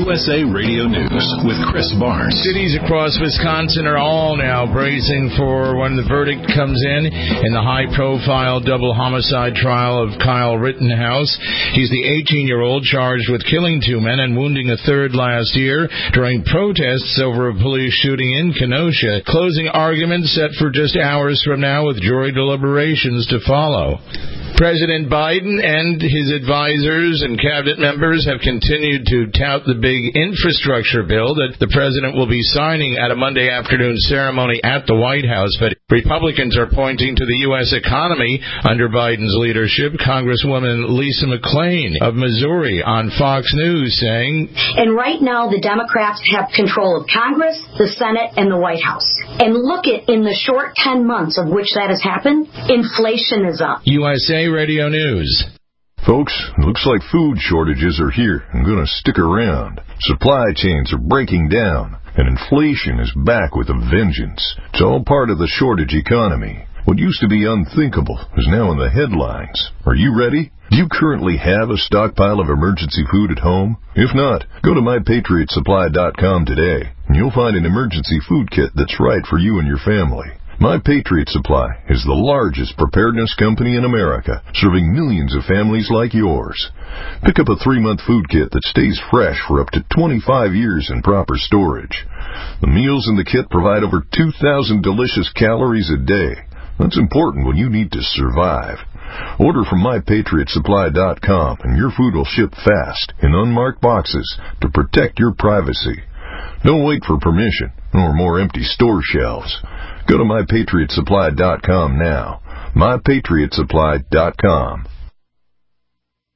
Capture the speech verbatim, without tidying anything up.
U S A Radio News with Chris Barnes. Cities across Wisconsin are all now bracing for when the verdict comes in in the high-profile double homicide trial of Kyle Rittenhouse. He's the eighteen-year-old charged with killing two men and wounding a third last year during protests over a police shooting in Kenosha. Closing arguments set for just hours from now with jury deliberations to follow. President Biden and his advisors and cabinet members have continued to tout the big infrastructure bill that the president will be signing at a Monday afternoon ceremony at the White House. But Republicans are pointing to the U S economy under Biden's leadership. Congresswoman Lisa McClain of Missouri on Fox News saying, and right now the Democrats have control of Congress, the Senate, and the White House. And look at, in the short ten months of which that has happened, inflation is up. U S A Radio News. Folks, looks like food shortages are here and going to stick around. Supply chains are breaking down, and inflation is back with a vengeance. It's all part of the shortage economy. What used to be unthinkable is now in the headlines. Are you ready? Do you currently have a stockpile of emergency food at home? If not, go to my patriot supply dot com today, and you'll find an emergency food kit that's right for you and your family. My Patriot Supply is the largest preparedness company in America, serving millions of families like yours. Pick up a three-month food kit that stays fresh for up to twenty-five years in proper storage. The meals in the kit provide over two thousand delicious calories a day. That's important when you need to survive. Order from my patriot supply dot com and your food will ship fast in unmarked boxes to protect your privacy. Don't wait for permission or more empty store shelves. Go to my patriot supply dot com now. my patriot supply dot com.